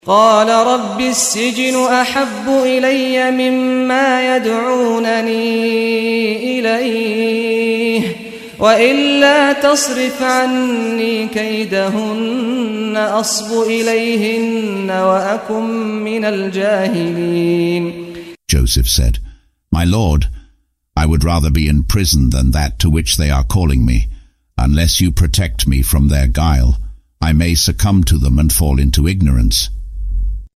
قال رب السجن أحب إلي مما يدعونني إليه وإلا تصرف عني كيدهن أصب إليهن وأكن من الجاهلين. Joseph said, My Lord, I would rather be in prison than that to which they are calling me. Unless you protect me from their guile, I may succumb to them and fall into ignorance.